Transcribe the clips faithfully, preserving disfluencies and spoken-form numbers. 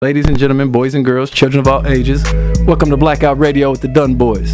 Ladies and gentlemen, boys and girls, children of all ages, welcome to Blackout Radio with the Dunn Boys.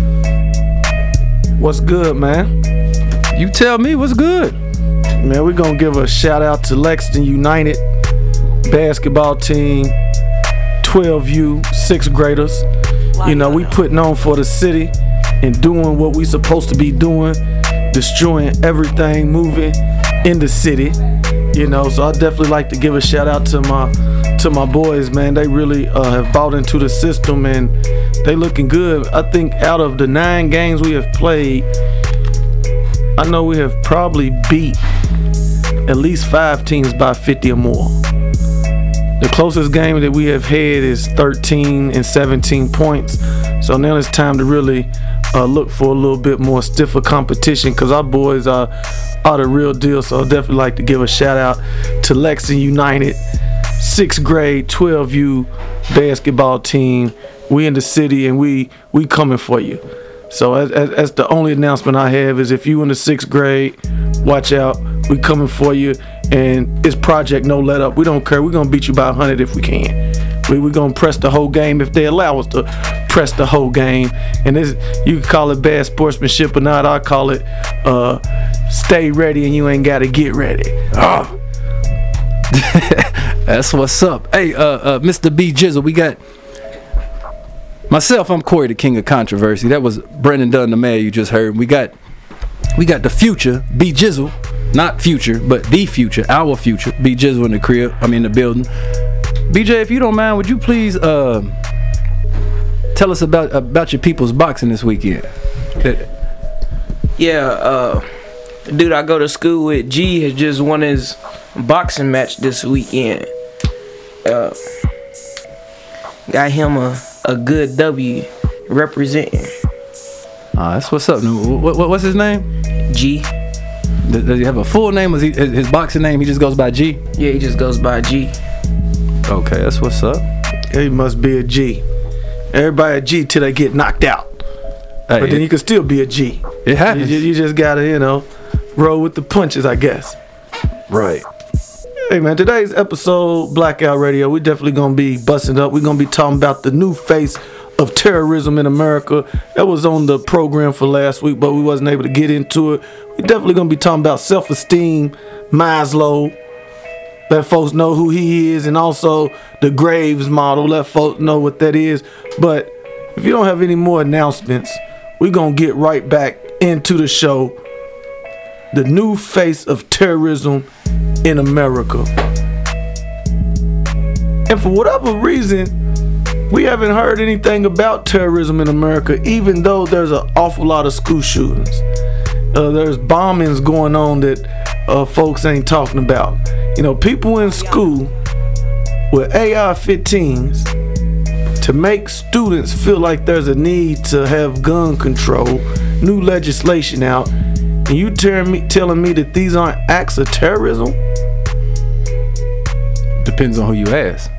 What's good, man? You tell me what's good. Man, we're going to give a shout out to Lexington United basketball team, twelve U, sixth graders. You know, we putting on for the city and doing what we supposed to be doing, destroying everything moving in the city. You know, so I definitely like to give a shout out to my to my boys, man. They really uh, have bought into the system and they looking good. I think out of the nine games we have played, I know we have probably beat at least five teams by fifty or more. The closest game that we have had is thirteen and seventeen points. So now it's time to really uh, look for a little bit more stiffer competition because our boys are, are the real deal. So I'd definitely like to give a shout out to Lexington United, sixth grade, twelve U basketball team. We in the city and we we coming for you. So as, as, as the only announcement I have is if you in the sixth grade, watch out. We coming for you. And it's Project No Let Up. We don't care. We're going to beat you by one hundred if we can. We, we're going to press the whole game if they allow us to press the whole game. And this, you can call it bad sportsmanship or not. I call it uh, stay ready and you ain't got to get ready. Oh. That's what's up. Hey, uh, uh, Mister B Jizzle, we got myself. I'm Corey, the king of controversy. That was Brendan Dunn, the mayor you just heard. We got we got the future, B Jizzle. Not future, but the future, our future. B Jizzle in the crib. I mean the building. B J, if you don't mind, would you please uh, tell us about about your people's boxing this weekend? Yeah, uh, the dude I go to school with, G, has just won his boxing match this weekend. Uh, got him a, a good W representing. Ah, that's what's up. What, what, what's his name? G. Does, does he have a full name? Is he his, his boxing name? He just goes by G. Yeah, he just goes by G. Okay, that's what's up. He must be a G. Everybody a G till they get knocked out. Hey, but then it, you can still be a G. It happens. You, you just gotta, you know, roll with the punches, I guess. Right. Hey man, today's episode, Blackout Radio, we definitely gonna be busting up. We're gonna be talking about the new face of terrorism in America. That was on the program for last week, but we wasn't able to get into it. We definitely gonna be talking about self-esteem, Maslow. Let folks know who he is, and also the Graves model. Let folks know what that is. But if you don't have any more announcements, we're gonna get right back into the show. The new face of terrorism in America. And for whatever reason, we haven't heard anything about terrorism in America, even though there's an awful lot of school shootings. Uh, there's bombings going on that uh, folks ain't talking about. You know, people in school with A R fifteens to make students feel like there's a need to have gun control, new legislation out, and you tell me, telling me that these aren't acts of terrorism? Depends on who you ask.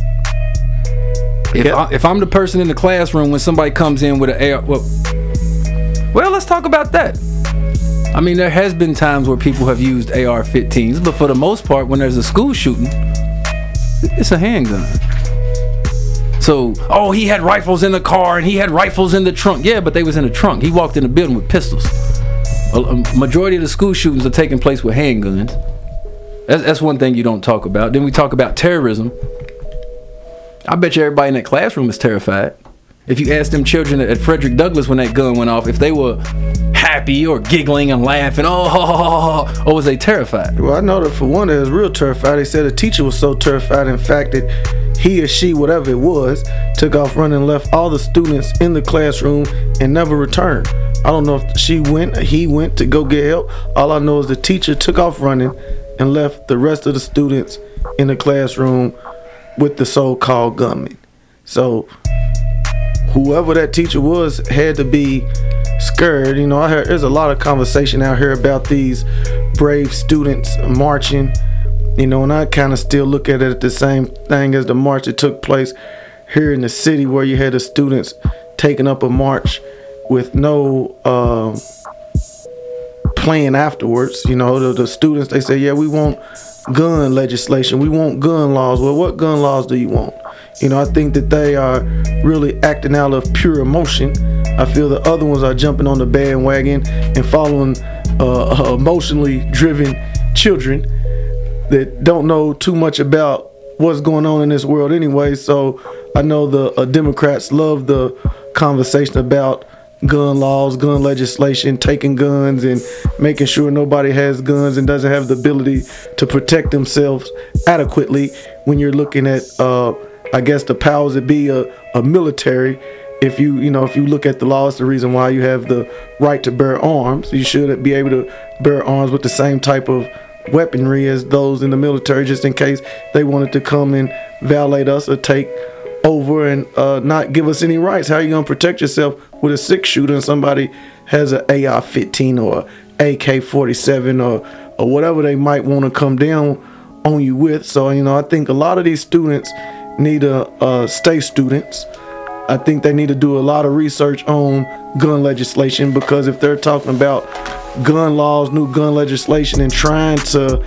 If, I, if I'm the person in the classroom when somebody comes in with an A R, well, well, let's talk about that. I mean, there has been times where people have used A R fifteens, but for the most part, when there's a school shooting, it's a handgun. So, oh, he had rifles in the car and he had rifles in the trunk. Yeah, but they was in the trunk. He walked in the building with pistols. A, a majority of the school shootings are taking place with handguns. That's, that's one thing you don't talk about. Then we talk about terrorism. I bet you everybody in that classroom is terrified. If you ask them children at Frederick Douglass when that gun went off, if they were happy or giggling and laughing, oh, or was they terrified? Well, I know that for one, they was real terrified. They said the teacher was so terrified, in fact, that he or she, whatever it was, took off running and left all the students in the classroom and never returned. I don't know if she went or he went to go get help. All I know is the teacher took off running and left the rest of the students in the classroom with the so-called gunman. So whoever that teacher was had to be scared. You know, I heard there's a lot of conversation out here about these brave students marching, you know, and I kind of still look at it the same thing as the march that took place here in the city, where you had the students taking up a march with no uh, plan afterwards. You know, the, the students, they say, yeah, we want gun legislation. We want gun laws. Well, what gun laws do you want? You know, I think that they are really acting out of pure emotion. I feel the other ones are jumping on the bandwagon and following uh, emotionally driven children that don't know too much about what's going on in this world anyway. So I know the uh, Democrats love the conversation about gun laws, gun legislation, taking guns and making sure nobody has guns and doesn't have the ability to protect themselves adequately. When you're looking at, uh, I guess, the powers that be, a, a military, if you, you know, if you look at the law, it's the reason why you have the right to bear arms. You should be able to bear arms with the same type of weaponry as those in the military, just in case they wanted to come and violate us or take over and uh, not give us any rights. How are you gonna protect yourself with a six shooter and somebody has an A R fifteen or A K forty-seven or or whatever they might want to come down on you with? So, you know, I think a lot of these students need to uh, stay students. I think they need to do a lot of research on gun legislation, because if they're talking about gun laws, new gun legislation, and trying to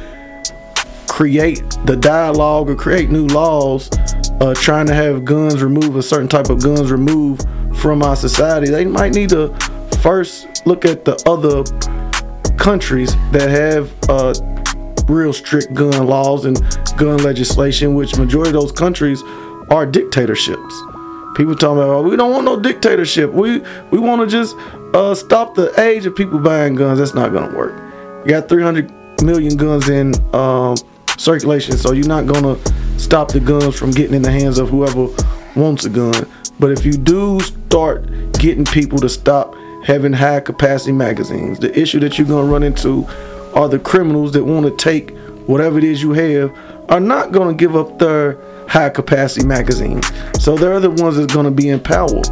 create the dialogue or create new laws, uh, trying to have guns removed, a certain type of guns removed from our society, they might need to first look at the other countries that have uh, real strict gun laws and gun legislation, which majority of those countries are dictatorships. People talking about, oh, we don't want no dictatorship. We we want to just uh, stop the age of people buying guns. That's not gonna work. You got three hundred million guns in um, circulation, so you're not gonna stop the guns from getting in the hands of whoever wants a gun. But if you do start getting people to stop having high capacity magazines, the issue that you're gonna run into are the criminals that want to take whatever it is you have are not gonna give up their high capacity magazines. So they're the ones that's gonna be in power.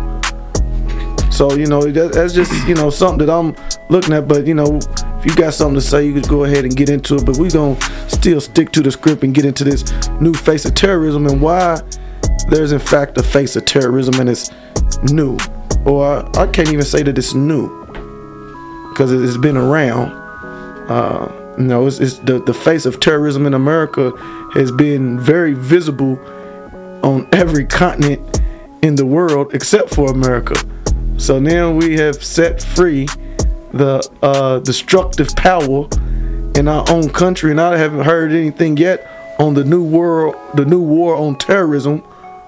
So, you know, that, that's just, you know, something that I'm looking at. But, you know, if you got something to say, you could go ahead and get into it. But we're gonna still stick to the script and get into this new face of terrorism and why there's in fact a face of terrorism and it's new. Or I, I can't even say that it's new, because it's been around. Uh, you know, it's, it's the, the face of terrorism in America has been very visible on every continent in the world except for America. So now we have set free the uh, destructive power in our own country, and I haven't heard anything yet on the new world, the new war on terrorism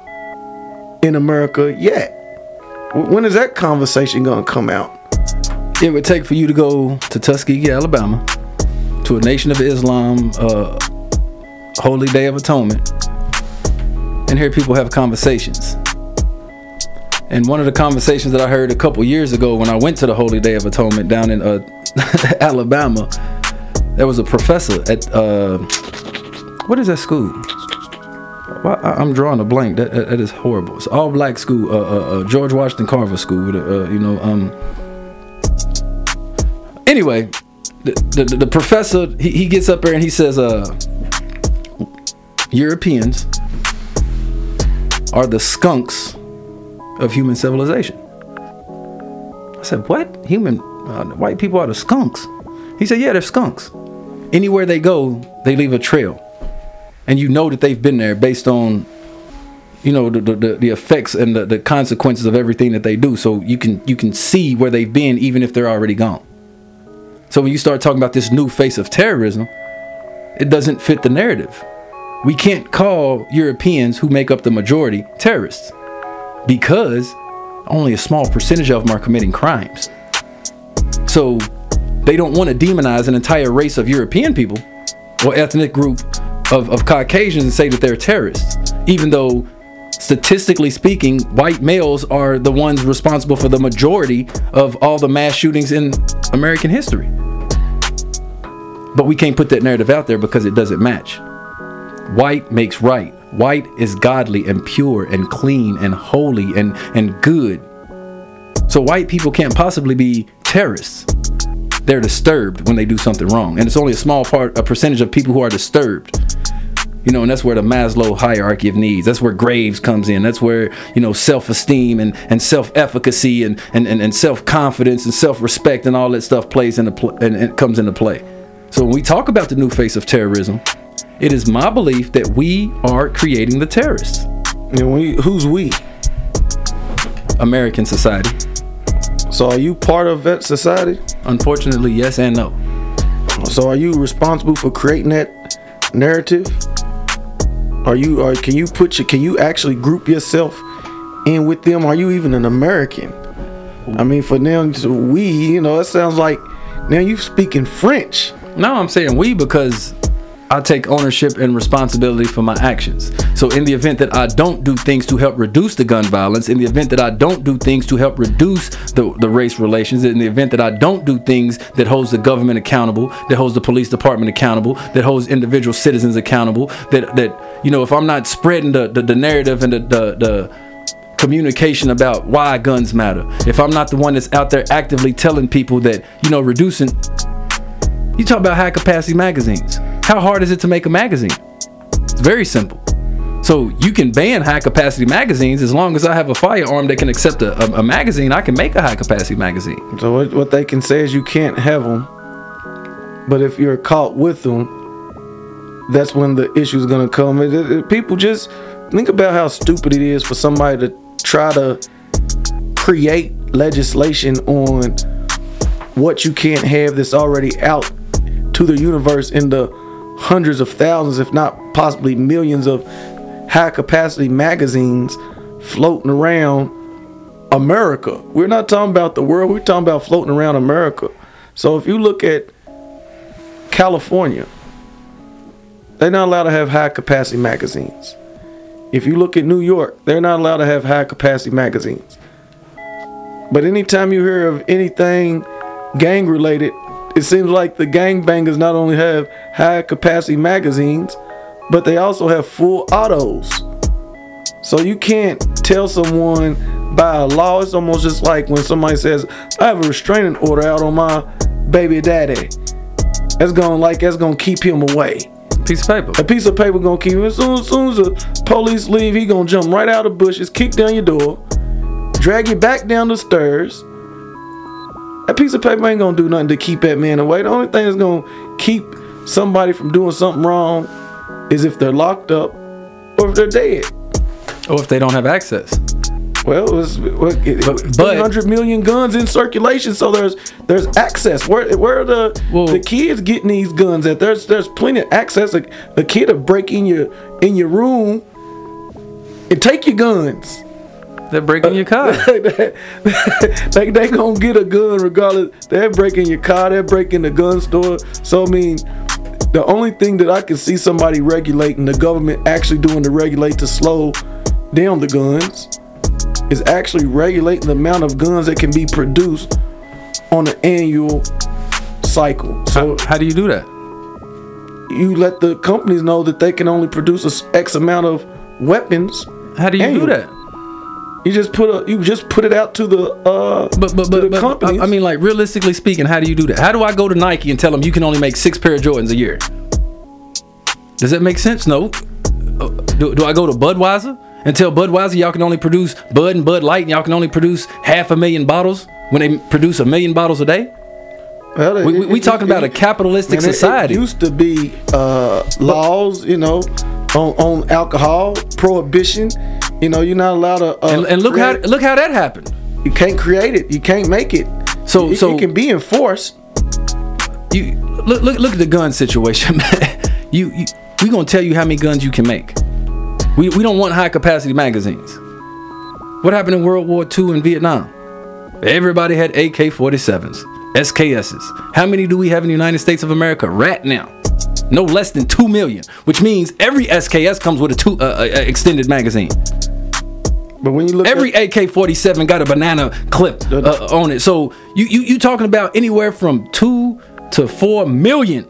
in America yet. When is that conversation gonna come out? It would take for you to go to Tuskegee, Alabama, to a Nation of Islam uh, Holy Day of Atonement, and hear people have conversations. And one of the conversations that I heard a couple years ago when I went to the Holy Day of Atonement down in uh, Alabama, there was a professor at uh, what is that school? Well, I, I'm drawing a blank. That, that is horrible. It's all black school, uh, uh, uh, George Washington Carver School. With, uh, you know. Um, anyway, the, the the professor he, he gets up there and he says, uh, Europeans are the skunks of human civilization. I said, what? Human uh, white people are the skunks? He said, yeah, they're skunks. Anywhere they go, they leave a trail, and you know that they've been there based on, you know, the the, the effects and the, the consequences of everything that they do. So you can you can see where they've been even if they're already gone. So when you start talking about this new face of terrorism, it doesn't fit the narrative. We can't call Europeans, who make up the majority, terrorists, because only a small percentage of them are committing crimes. So they don't want to demonize an entire race of European people or ethnic group of, of Caucasians and say that they're terrorists, even though statistically speaking, white males are the ones responsible for the majority of all the mass shootings in American history. But we can't put that narrative out there because it doesn't match. White makes right. White is godly and pure and clean and holy and, and good. So white people can't possibly be terrorists. They're disturbed when they do something wrong. And it's only a small part, a percentage of people who are disturbed. You know, and that's where the Maslow hierarchy of needs, that's where Graves comes in. That's where, you know, self-esteem and, and self-efficacy and, and, and, and self-confidence and self-respect and all that stuff plays into pl- and, and comes into play. So when we talk about the new face of terrorism, it is my belief that we are creating the terrorists. And we, who's we? American society. So are you part of that society? Unfortunately, yes and no. So are you responsible for creating that narrative? Are you? Or can you put your? Can you actually group yourself in with them? Are you even an American? I mean, for them, to we, you know, it sounds like now you speaking French. No, I'm saying we because I take ownership and responsibility for my actions. So in the event that I don't do things to help reduce the gun violence, in the event that I don't do things to help reduce the, the race relations, in the event that I don't do things that holds the government accountable, that holds the police department accountable, that holds individual citizens accountable, that, that you know, if I'm not spreading the, the, the narrative and the, the, the communication about why guns matter, if I'm not the one that's out there actively telling people that, you know, reducing, you talk about high capacity magazines. How hard is it to make a magazine? It's very simple. So you can ban high capacity magazines as long as I have a firearm that can accept a, a, a magazine. I can make a high capacity magazine. So what, what they can say is you can't have them, but if you're caught with them, that's when the issue's gonna come. It, it, it, people just think about how stupid it is for somebody to try to create legislation on what you can't have that's already out to the universe in the hundreds of thousands, if not possibly millions of high capacity magazines floating around America. We're not talking about the world, we're talking about floating around America. So if you look at California, they're not allowed to have high capacity magazines. If you look at New York, they're not allowed to have high capacity magazines. But anytime you hear of anything gang related, it seems like the gangbangers not only have high capacity magazines, but they also have full autos. So you can't tell someone by a law. It's almost just like when somebody says, I have a restraining order out on my baby daddy. That's gonna like that's gonna keep him away. Piece of paper. A piece of paper gonna keep him. As soon, as soon as the police leave, he gonna jump right out of the bushes, kick down your door, drag you back down the stairs. That piece of paper ain't gonna do nothing to keep that man away. The only thing that's gonna keep somebody from doing something wrong is if they're locked up or if they're dead. Or if they don't have access. Well, it's, well, it, But- three but- hundred million guns in circulation, so there's there's access. Where where are the Well- the kids getting these guns at? There's there's plenty of access. A, a kid will break in your in your room and take your guns. They're breaking your car. they, they, they gonna get a gun regardless. They're breaking your car. They're breaking the gun store. So I mean, the only thing that I can see somebody regulating, the government actually doing to regulate to slow down the guns, is actually regulating the amount of guns that can be produced on an annual cycle. So how, how do you do that? you let the companies know that they can only produce a s- X amount of weapons. How do you annually. do that? You just put a you just put it out to the uh But but to but, the but companies. I, I mean, like realistically speaking, how do you do that? How do I go to Nike and tell them you can only make six pair of Jordans a year? Does that make sense? No. Uh, do, do I go to Budweiser and tell Budweiser y'all can only produce Bud and Bud Light and y'all can only produce half a million bottles when they produce a million bottles a day? Well, We, we, it- we it- talking it- about a capitalistic man, it- society. It used to be uh, laws, you know, on, on alcohol, prohibition. You know, you're not allowed to. Uh, and, and look how create- look how that happened. you can't create it. You can't make it. So it, so it can be enforced. you look look look at the gun situation, man. You, you we gonna tell you how many guns you can make. We we don't want high capacity magazines. What happened in World War Two in Vietnam? Everybody had A K forty-sevens, S K Ss. How many do we have in the United States of America right now? No less than two million, which means every S K S comes with a two uh, uh, extended magazine. But when you look Every at, A K forty-seven got a banana clip uh, on it. So you, you you talking about anywhere from two to four million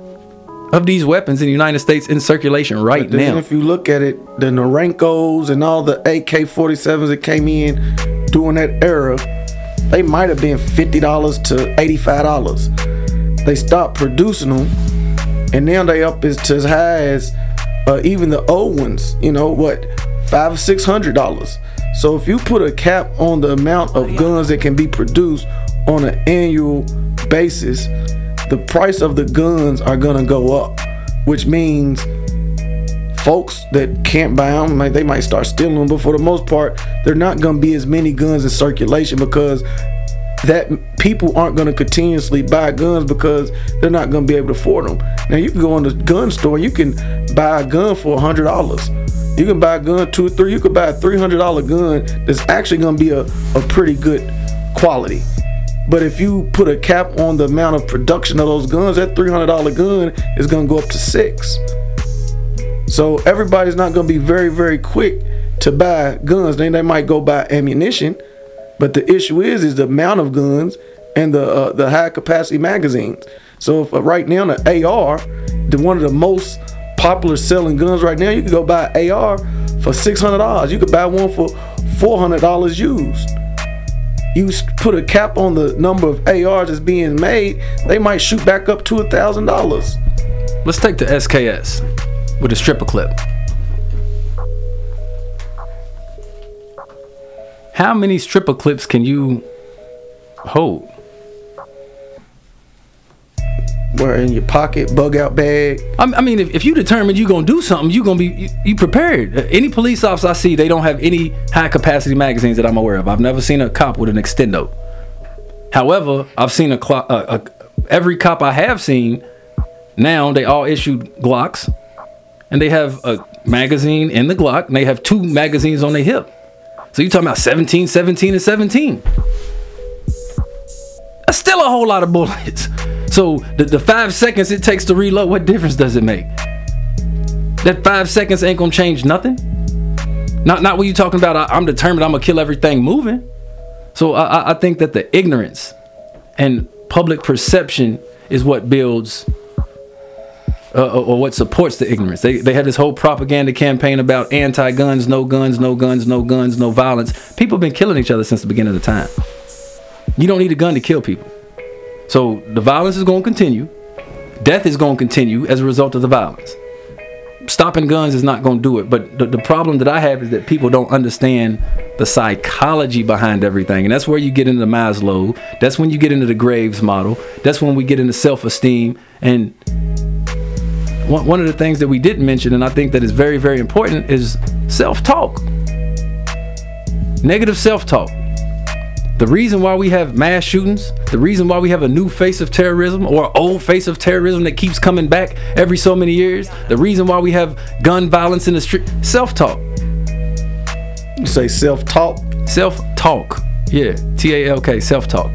of these weapons in the United States in circulation right then now. if you look at it, the Norenkos and all the A K forty-sevens that came in during that era, they might have been fifty dollars to eighty-five dollars. They stopped producing them, and now they up as to as high as uh, even the old ones. You know what, five or six hundred dollars. So if you put a cap on the amount of guns that can be produced on an annual basis, the price of the guns are gonna go up, which means folks that can't buy them, like, they might start stealing them. But for the most part, there not gonna be as many guns in circulation because that people aren't gonna continuously buy guns because they're not gonna be able to afford them. Now you can go in the gun store, you can buy a gun for a hundred dollars. You can buy a gun two or three. You could buy a three hundred dollar gun that's actually gonna be a, a pretty good quality. But if you put a cap on the amount of production of those guns, that three hundred dollar gun is gonna go up to six. So everybody's not gonna be very, very quick to buy guns. Then they might go buy ammunition, but the issue is is the amount of guns and the uh, the high capacity magazines. So if, uh, right now the A R, the one of the most popular selling guns right now, you can go buy an A R for six hundred dollars. You could buy one for four hundred dollars used. You put a cap on the number of A Rs that's being made, they might shoot back up to a thousand dollars. Let's take the S K S with a stripper clip. How many stripper clips can you hold? Where, in your pocket, bug out bag? I mean, if, if you determine you're gonna do something, you're gonna be you, you prepared. Any police officer I see, they don't have any high capacity magazines that I'm aware of. I've never seen a cop with an extendo. However, I've seen a, cl- a, a every cop I have seen now, they all issued Glocks, and they have a magazine in the Glock, and they have two magazines on their hip. So you're talking about seventeen, seventeen, and seventeen. That's still a whole lot of bullets. So the, the five seconds it takes to reload, what difference does it make? That five seconds ain't gonna change nothing. Not not when you talking about I, I'm determined I'm gonna kill everything moving. So I, I think that the ignorance and public perception is what builds uh, or what supports the ignorance. They they had this whole propaganda campaign about anti-guns, no guns, no guns, no guns, no violence. People have been killing each other since the beginning of the time. You don't need a gun to kill people. So the violence is going to continue. Death is going to continue as a result of the violence. Stopping guns is not going to do it. But the, the problem that I have is that people don't understand the psychology behind everything. And that's where you get into Maslow. That's when you get into the Graves model. That's when we get into self-esteem. And one, one of the things that we didn't mention, and I think that is very, very important, is self-talk. Negative self-talk. The reason why we have mass shootings, the reason why we have a new face of terrorism or an old face of terrorism that keeps coming back every so many years, the reason why we have gun violence in the street, self-talk. You say self-talk? Self-talk. Yeah, T A L K, self-talk.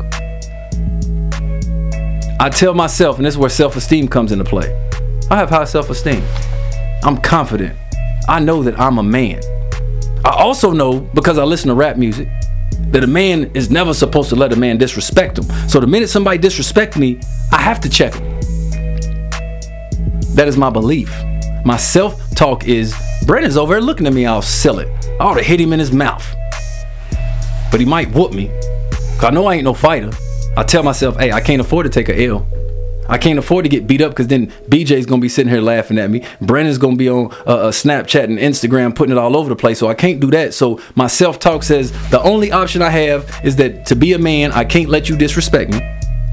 I tell myself, and this is where self-esteem comes into play. I have high self-esteem. I'm confident. I know that I'm a man. I also know, because I listen to rap music, that a man is never supposed to let a man disrespect him. So the minute somebody disrespects me, I have to check him. That is my belief. My self-talk is, Brennan's over there looking at me, I'll sell it. I ought to hit him in his mouth. But he might whoop me. Cause I know I ain't no fighter. I tell myself, hey, I can't afford to take a L. I can't afford to get beat up because then B J's going to be sitting here laughing at me. Brennan's going to be on uh, uh, Snapchat and Instagram putting it all over the place. So I can't do that. So my self-talk says the only option I have is that to be a man, I can't let you disrespect me.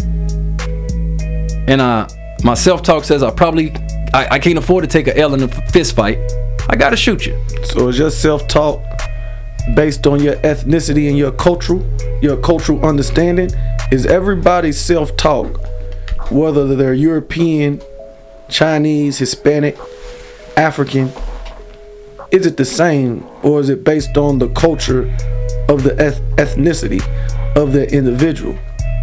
And uh, my self-talk says I probably, I, I can't afford to take a L in a fist fight. I got to shoot you. So is your self-talk based on your ethnicity and your cultural, your cultural understanding? Is everybody's self-talk, whether they're European, Chinese, Hispanic, African, is it the same, or is it based on the culture of the eth- ethnicity of the individual?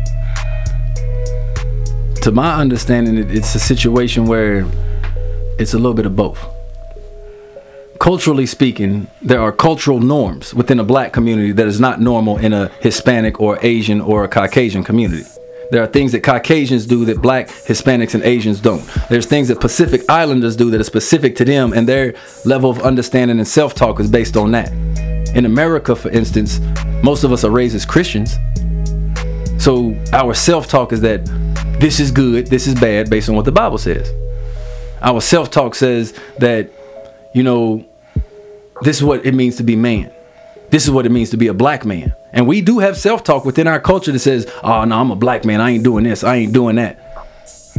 To my understanding, it's a situation where it's a little bit of both. Culturally speaking, there are cultural norms within a black community that is not normal in a Hispanic or Asian or a Caucasian community. There are things that Caucasians do that black, Hispanics, and Asians don't. There's things that Pacific Islanders do that are specific to them, and their level of understanding and self-talk is based on that. In America, for instance, most of us are raised as Christians. So our self-talk is that this is good, this is bad, based on what the Bible says. Our self-talk says that, you know, this is what it means to be man. This is what it means to be a black man. And we do have self-talk within our culture that says, oh, no, I'm a black man. I ain't doing this. I ain't doing that.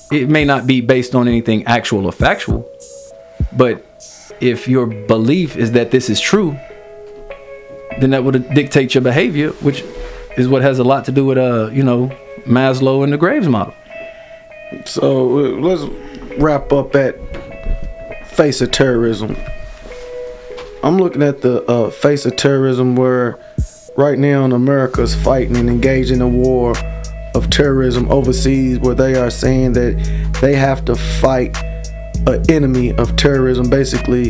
it may not be based on anything actual or factual, but if your belief is that this is true, then that would dictate your behavior, which is what has a lot to do with, uh, you know, Maslow and the Graves model. So uh, let's wrap up at face of terrorism. I'm looking at the uh, face of terrorism where right now America's fighting and engaged in a war of terrorism overseas, where they are saying that they have to fight an enemy of terrorism. Basically,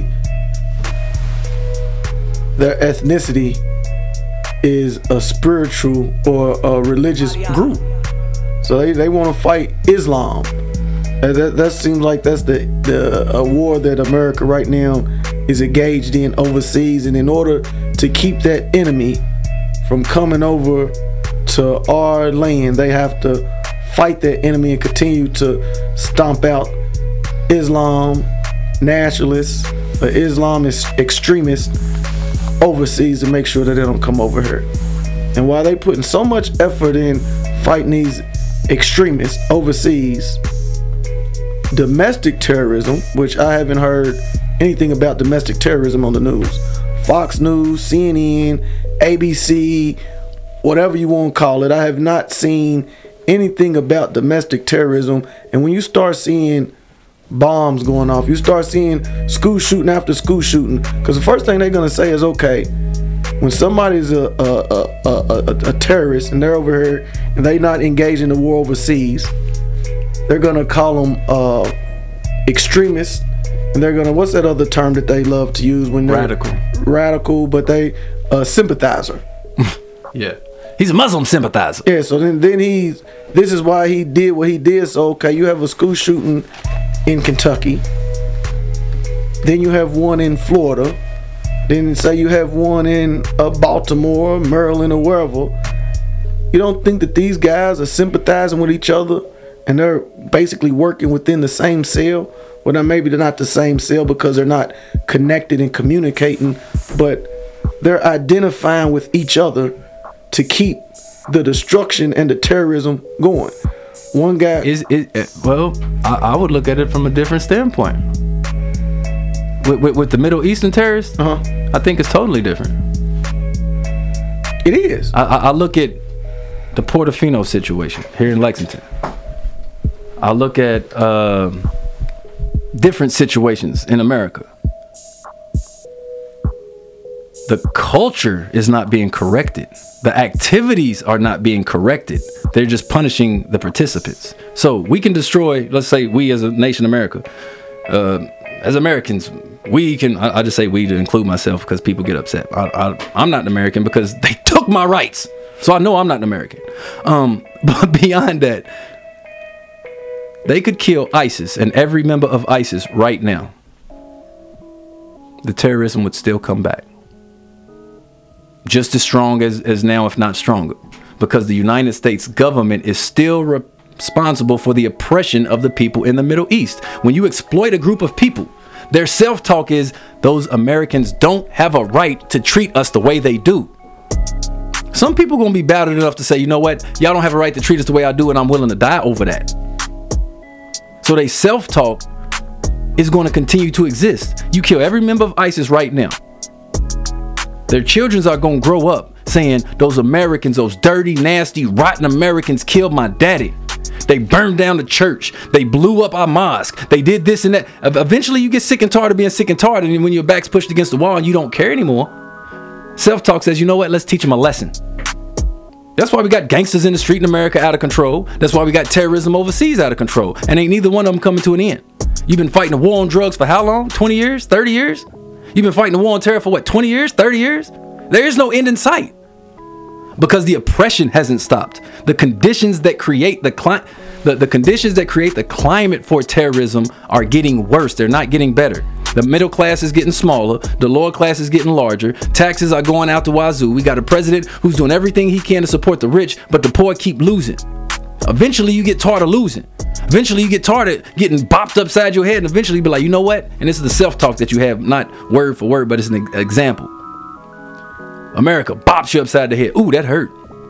their ethnicity is a spiritual or a religious group. So they, they want to fight Islam. And that, that seems like that's the, the a war that America right now is engaged in overseas. And in order to keep that enemy from coming over to our land, they have to fight that enemy and continue to stomp out Islam nationalists or Islamist extremists overseas to make sure that they don't come over here. And while they putting so much effort in fighting these extremists overseas, domestic terrorism, which I haven't heard anything about domestic terrorism on the news. Fox News, C N N, A B C, whatever you want to call it, I have not seen anything about domestic terrorism. And when you start seeing bombs going off, you start seeing school shooting after school shooting, because the first thing they're going to say is, okay, when somebody's a a, a, a a terrorist and they're over here and they not engaged in the war overseas, they're going to call them uh, extremists. And they're going to, what's that other term that they love to use when they're Radical. Radical, but they uh, sympathizer. Yeah. He's a Muslim sympathizer. Yeah, so then, then he's, this is why he did what he did. So, okay, you have a school shooting in Kentucky. Then you have one in Florida. Then say you have one in uh, Baltimore, Maryland, or wherever. You don't think that these guys are sympathizing with each other and they're basically working within the same cell? Well, now maybe they're not the same cell because they're not connected and communicating, but they're identifying with each other to keep the destruction and the terrorism going. One guy is it? Well, I, I would look at it from a different standpoint. With, with, with the Middle Eastern terrorists, uh-huh. I think it's totally different. It is. I, I, I look at the Portofino situation here in Lexington. I look at uh, different situations in America. The culture is not being corrected. The activities are not being corrected. They're just punishing the participants. So we can destroy, let's say we as a nation, America, uh, as Americans, we can, I, I just say we to include myself because people get upset. I, I, I'm not an American because they took my rights. So I know I'm not an American. Um, but beyond that, they could kill ISIS and every member of ISIS right now. The terrorism would still come back. Just as strong as, as now, if not stronger. Because the United States government is still re- responsible for the oppression of the people in the Middle East. When you exploit a group of people, their self-talk is, those Americans don't have a right to treat us the way they do. Some people gonna be battered enough to say, you know what, y'all don't have a right to treat us the way I do, and I'm willing to die over that. So they self-talk is going to continue to exist. You kill every member of ISIS right now. Their children are going to grow up saying, those Americans, those dirty, nasty, rotten Americans killed my daddy. They burned down the church. They blew up our mosque. They did this and that. Eventually you get sick and tired of being sick and tired, and when your back's pushed against the wall and you don't care anymore, self-talk says, you know what, let's teach them a lesson. That's why we got gangsters in the street in America out of control. That's why we got terrorism overseas out of control. And ain't neither one of them coming to an end. You've been fighting a war on drugs for how long? twenty years? thirty years? You've been fighting a war on terror for what, twenty years? thirty years? There is no end in sight. Because the oppression hasn't stopped. The conditions that create the cli- the, the conditions that create the climate for terrorism are getting worse. They're not getting better. The middle class is getting smaller. The lower class is getting larger. Taxes are going out the wazoo. We got a president who's doing everything he can to support the rich, but the poor keep losing. Eventually you get tired of losing. Eventually you get tired of getting bopped upside your head, and eventually you be like, you know what? And this is the self-talk that you have, not word for word, but it's an example. America bops you upside the head. Ooh, that hurt.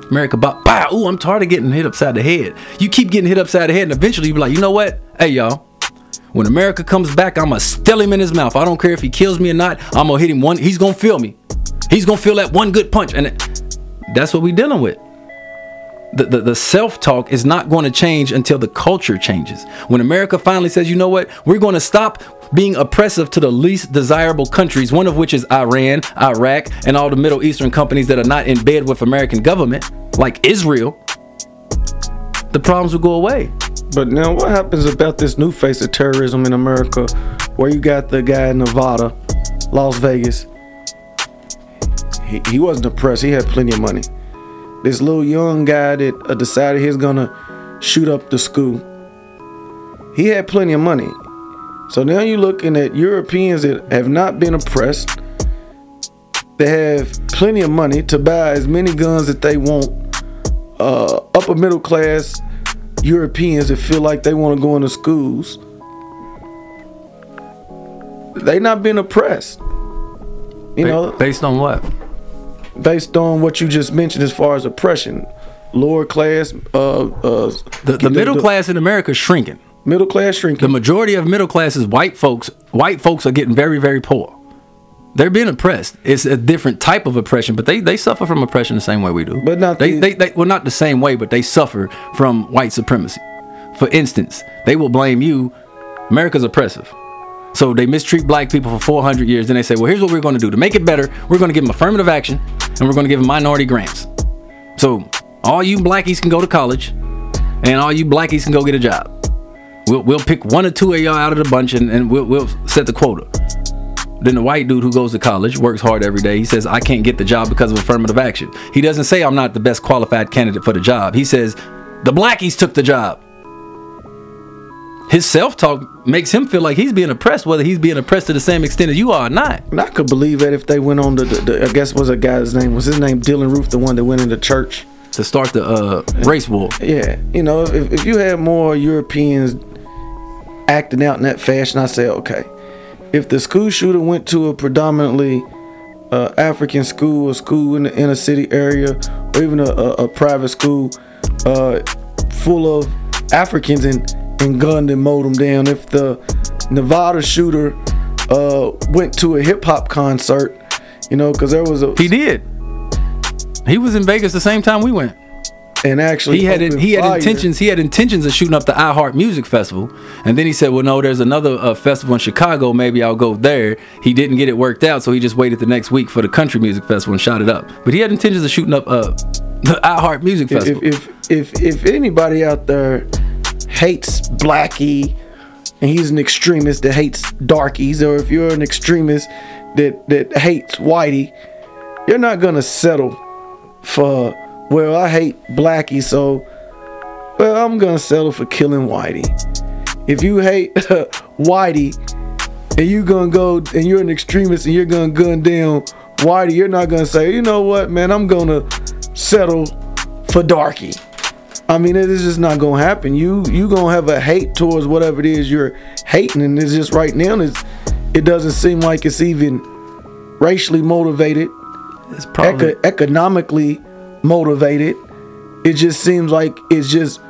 America, bow, bow, ooh, I'm tired of getting hit upside the head. You keep getting hit upside the head, and eventually you be like, you know what? Hey, y'all, when America comes back, I'm going to still him in his mouth. I don't care if he kills me or not. I'm going to hit him one. He's going to feel me. He's going to feel that one good punch. And it, that's what we're dealing with. The, the, the self-talk is not going to change until the culture changes. When America finally says, you know what, we're going to stop being oppressive to the least desirable countries, one of which is Iran, Iraq, and all the Middle Eastern companies that are not in bed with American government, like Israel, the problems will go away. But now what happens about this new face of terrorism in America, where you got the guy in Nevada, Las Vegas? He, he wasn't oppressed. He had plenty of money. This little young guy that uh, decided he was gonna shoot up the school, he had plenty of money. So now you're looking at Europeans that have not been oppressed. They have plenty of money to buy as many guns that they want. Uh, upper middle class Europeans that feel like they want to go into schools. They not been oppressed. You know, based on what? Based on what you just mentioned as far as oppression, lower class. Uh, uh, the the middle the, class in America is shrinking. Middle class shrinking. The majority of middle class is white folks. White folks are getting very, very poor. They're being oppressed. It's a different type of oppression, but they, they suffer from oppression the same way we do. But not they, the, they they well not the same way, but they suffer from white supremacy. For instance, they will blame you. America's oppressive. So they mistreat black people for four hundred years. Then they say, well, here's what we're going to do. To make it better, we're going to give them affirmative action, and we're going to give them minority grants. So all you blackies can go to college, and all you blackies can go get a job. We'll, we'll pick one or two of y'all out of the bunch, and, and we'll, we'll set the quota. Then the white dude who goes to college, works hard every day, he says, I can't get the job because of affirmative action. He doesn't say I'm not the best qualified candidate for the job. He says, the blackies took the job. His self-talk makes him feel like he's being oppressed, whether he's being oppressed to the same extent as you are or not. And I could believe that if they went on the, the, the I guess was a guy's name, was his name Dylan Roof, the one that went into church? To start the uh, race war. Yeah, you know, if, if you had more Europeans acting out in that fashion, I say, okay. If the school shooter went to a predominantly uh, African school, a school in the inner city area, or even a, a, a private school uh, full of Africans and, and gunned and mowed them down, if the Nevada shooter uh, went to a hip hop concert, you know, because there was a... He did. He was in Vegas the same time we went. And actually, he had he had fire. intentions. He had intentions of shooting up the iHeart Music Festival, and then he said, "Well, no, there's another uh, festival in Chicago. Maybe I'll go there." He didn't get it worked out, so he just waited the next week for the Country Music Festival and shot it up. But he had intentions of shooting up uh, the iHeart Music Festival. If if if if anybody out there hates Blackie, and he's an extremist that hates darkies, or if you're an extremist that that hates Whitey, you're not gonna settle for, well, I hate Blackie, so, well, I'm gonna settle for killing Whitey. If you hate uh, Whitey, and you gonna go, and you're an extremist, and you're gonna gun down Whitey, you're not gonna say, you know what, man, I'm gonna settle for Darky. I mean, it is just not gonna happen. You you gonna have a hate towards whatever it is you're hating, and it's just right now, it's, it doesn't seem like it's even racially motivated. It's probably eco- economically motivated. It just seems like it's just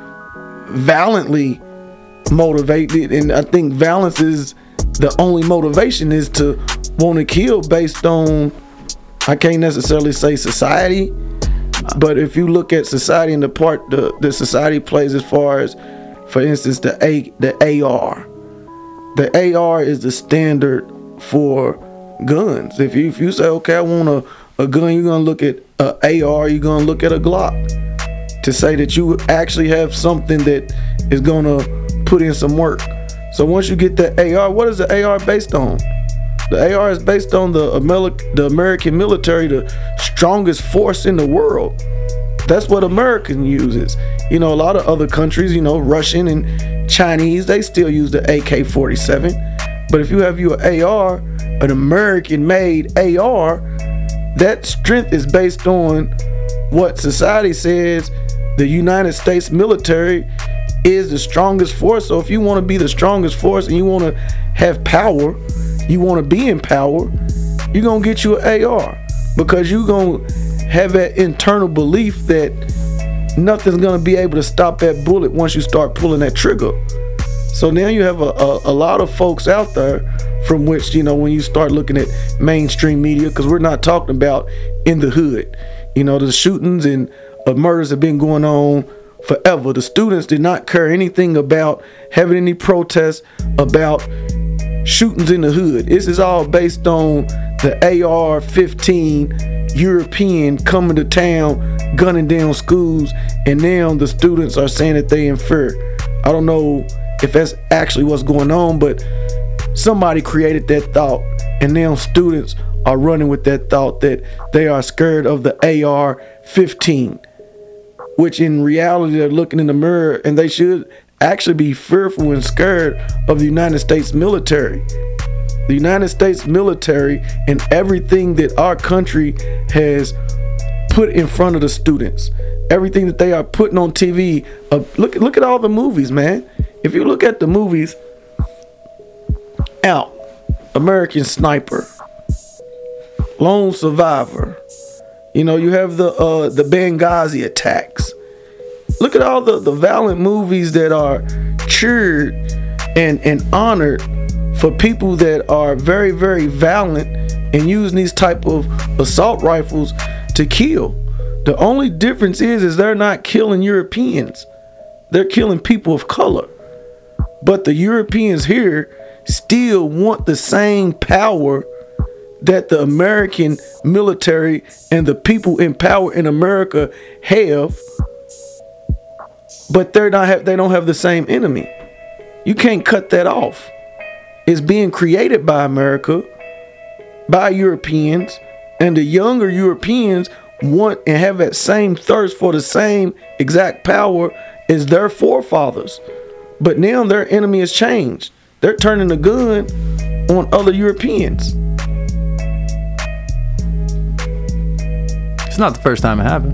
violently motivated, and I think violence is the only motivation, is to want to kill based on, I can't necessarily say society, but if you look at society and the part the, the society plays, as far as, for instance, the A the A R. The A R is the standard for guns. If you if you say, okay, I want a A gun, you're gonna look at a A R, you're gonna look at a Glock, to say that you actually have something that is gonna put in some work. So once you get the A R, what is the A R based on? The A R is based on the Ameri- the American military, the strongest force in the world. That's what American uses. You know, a lot of other countries, you know, Russian and Chinese, they still use the A K forty-seven. But if you have your A R, an American-made A R, that strength is based on what society says the United States military is the strongest force. So if you want to be the strongest force and you want to have power, you want to be in power, you're going to get you an A R, because you're going to have that internal belief that nothing's gonna be able to stop that bullet once you start pulling that trigger. So now you have a, a, a lot of folks out there from which, you know, when you start looking at mainstream media, because we're not talking about in the hood. You know, the shootings and uh, murders have been going on forever. The students did not care anything about having any protests about shootings in the hood. This is all based on the A R fifteen European coming to town, gunning down schools, and now the students are saying that they in fear. I don't know if that's actually what's going on, but somebody created that thought, and now students are running with that thought that they are scared of the A R fifteen, which in reality they're looking in the mirror and they should actually be fearful and scared of the United States military. The United States military and everything that our country has put in front of the students, everything that they are putting on T V. Uh, look, look at all the movies, man. If you look at the movies, Out, American Sniper, Lone Survivor, you know, you have the uh, the Benghazi attacks. Look at all the, the valiant movies that are cheered and, and honored for people that are very, very valiant and using these type of assault rifles to kill. The only difference is, is they're not killing Europeans. They're killing people of color. But the Europeans here still want the same power that the American military and the people in power in America have, but they're not have, they don't have the same enemy. You can't cut that off. It's being created by America, by Europeans, and the younger Europeans want and have that same thirst for the same exact power as their forefathers. But now their enemy has changed. They're turning the gun on other Europeans. It's not the first time it happened.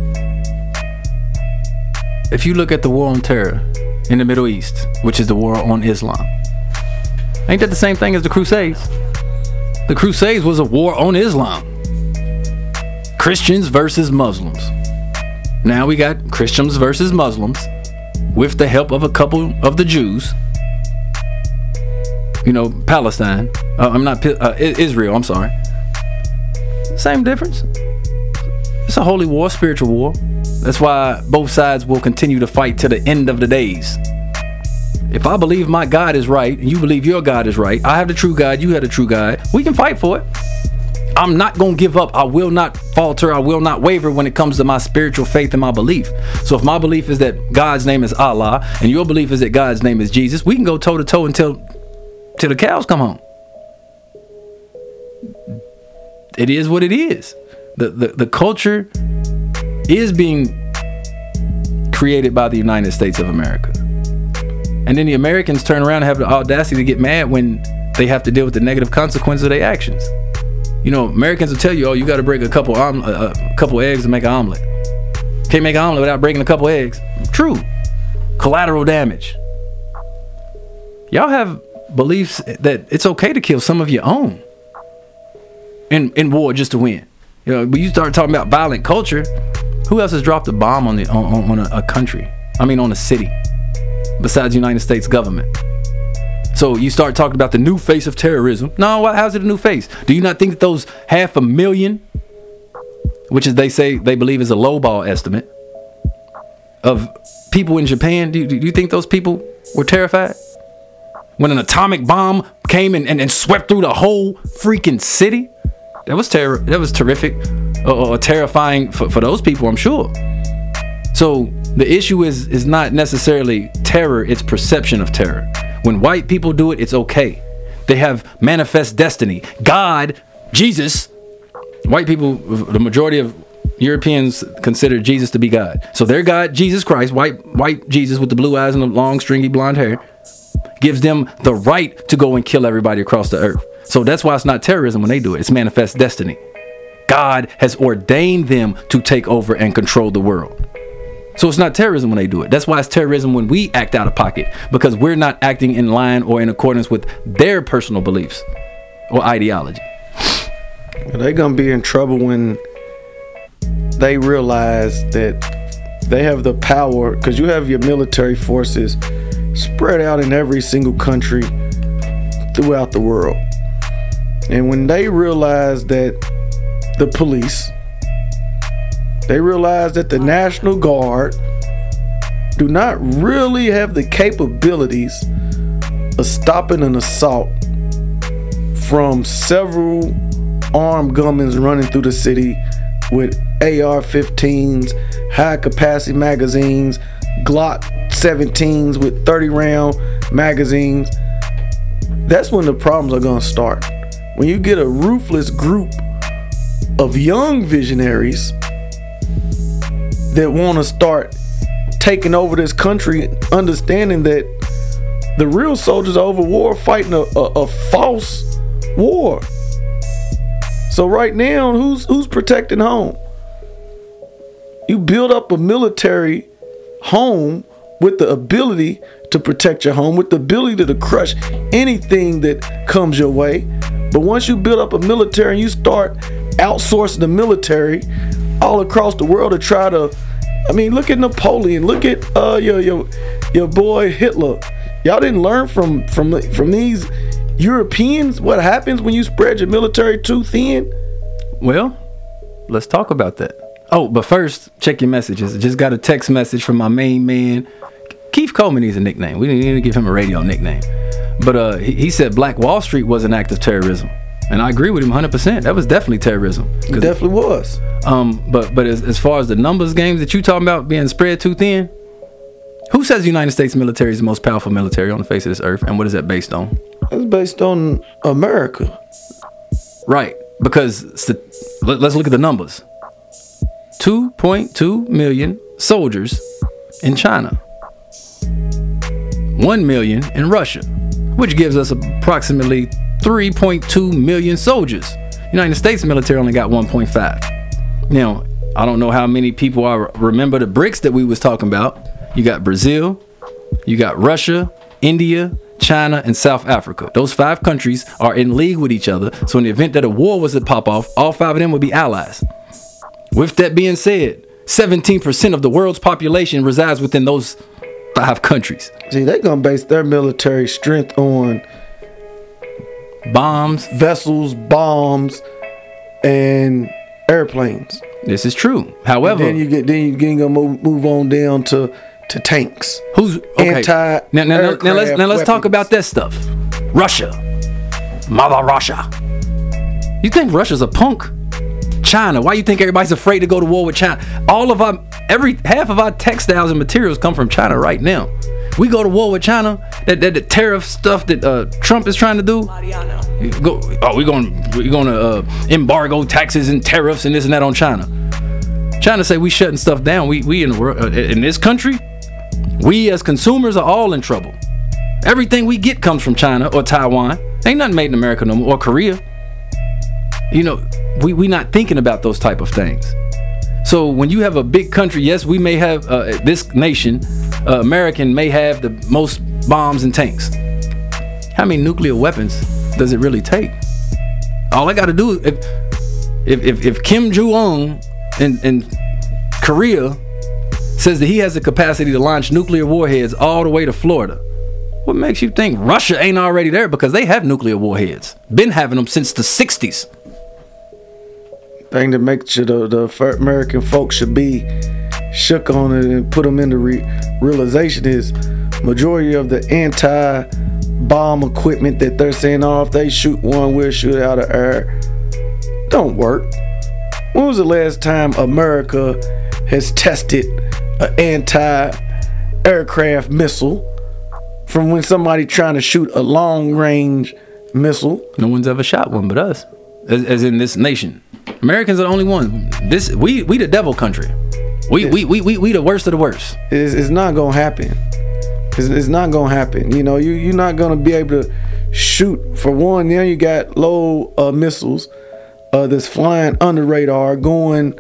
If you look at the war on terror in the Middle East, which is the war on Islam, ain't that the same thing as the Crusades? The Crusades was a war on Islam. Christians versus Muslims. Now we got Christians versus Muslims with the help of a couple of the Jews. You know, Palestine. Uh, I'm not, uh, Israel, I'm sorry. Same difference. It's a holy war, spiritual war. That's why both sides will continue to fight to the end of the days. If I believe my God is right and you believe your God is right, I have the true God, you have the true God, we can fight for it. I'm not going to give up. I will not falter. I will not waver when it comes to my spiritual faith and my belief. So if my belief is that God's name is Allah and your belief is that God's name is Jesus, we can go toe to toe until till the cows come home. It is what it is. The, the, the culture is being created by the United States of America. And then the Americans turn around and have the audacity to get mad when they have to deal with the negative consequences of their actions. You know, Americans will tell you, oh, you got to break a couple om- uh, a couple eggs to make an omelet. Can't make an omelet without breaking a couple eggs. True. Collateral damage. Y'all have beliefs that it's okay to kill some of your own in, in war just to win. You know, but you start talking about violent culture, who else has dropped a bomb on the on, on a, a country? I mean, on a city, besides the United States government? So you start talking about the new face of terrorism. No, how's it a new face? Do you not think that those half a million, which is they say they believe is a lowball estimate, of people in Japan, do you, do you think those people were terrified when an atomic bomb came and, and, and swept through the whole freaking city? That was terror. That was terrific, or, or terrifying for, for those people, I'm sure. So the issue is is not necessarily terror; it's perception of terror. When white people do it, it's okay. They have manifest destiny. God, Jesus, white people, the majority of Europeans consider Jesus to be God. So their God, Jesus Christ, white white Jesus with the blue eyes and the long stringy blonde hair, gives them the right to go and kill everybody across the earth. So that's why it's not terrorism when they do it. It's manifest destiny. God has ordained them to take over and control the world. So it's not terrorism when they do it. That's why it's terrorism when we act out of pocket, because we're not acting in line or in accordance with their personal beliefs or ideology. They're going to be in trouble when they realize that they have the power, because you have your military forces spread out in every single country throughout the world. And when they realize that the police, they realize that the National Guard do not really have the capabilities of stopping an assault from several armed gunmen running through the city with A R fifteens, high capacity magazines, Glock seventeens with thirty round magazines. That's when the problems are going to start. When you get a ruthless group of young visionaries that want to start taking over this country, understanding that the real soldiers are over war fighting a, a, a false war. So right now, who's who's protecting home? You build up a military home with the ability to protect your home, with the ability to crush anything that comes your way. But once you build up a military and you start outsourcing the military all across the world to try to, I mean, look at Napoleon, look at uh, your your your boy Hitler. Y'all didn't learn from from from these Europeans what happens when you spread your military too thin? Well, let's talk about that. Oh, but first, check your messages. I just got a text message from my main man. Keith Coleman needs a nickname. We didn't even give him a radio nickname. But uh, he, he said Black Wall Street was an act of terrorism. And I agree with him one hundred percent. That was definitely terrorism. It definitely was. Um, but but as, as far as the numbers games that you talking about being spread too thin, who says the United States military is the most powerful military on the face of this earth? And what is that based on? It's based on America. Right. Because st- let, let's look at the numbers. two point two million soldiers in China. one million in Russia, which gives us approximately three point two million soldiers. United States military only got one point five. Now, I don't know how many people I remember the BRICS that we was talking about. You got Brazil, you got Russia, India, China, and South Africa. Those five countries are in league with each other. So in the event that a war was to pop off, all five of them would be allies. With that being said, seventeen percent of the world's population resides within those five countries. See, they're going to base their military strength on bombs, vessels, bombs, and airplanes. This is true. However, and then you get then you get gonna move, move on down to to tanks. Who's okay? Anti now, now, now, now let's now let's talk about that stuff. Russia, Mother Russia. You think Russia's a punk? China. Why you think everybody's afraid to go to war with China? All of our every half of our textiles and materials come from China right now. We go to war with China. That that the tariff stuff that uh, Trump is trying to do. Go, oh, we're going we're going to uh, embargo taxes and tariffs and this and that on China. China say we shutting stuff down. We we in the world, uh, in this country, we as consumers are all in trouble. Everything we get comes from China or Taiwan. Ain't nothing made in America no more, or Korea. You know, we we not thinking about those type of things. So when you have a big country, yes, we may have uh, this nation, uh, American may have the most bombs and tanks. How many nuclear weapons does it really take? All I got to do is if if if, if Kim Jong-un in, in Korea says that he has the capacity to launch nuclear warheads all the way to Florida, what makes you think Russia ain't already there? Because they have nuclear warheads, been having them since the sixties. Thing that makes sure the, the American folks should be shook on it and put them into re- realization is majority of the anti-bomb equipment that they're saying, oh, if they shoot one, we'll shoot out of air, don't work. When was the last time America has tested an anti-aircraft missile from when somebody trying to shoot a long-range missile? No one's ever shot one but us, as, as in this nation. Americans are the only ones. This we we the devil country. We we we we, we the worst of the worst. It's, it's not gonna happen. It's, it's not gonna happen. You know, you you're not gonna be able to shoot. For one, now you got low uh, missiles uh, that's flying under radar, going.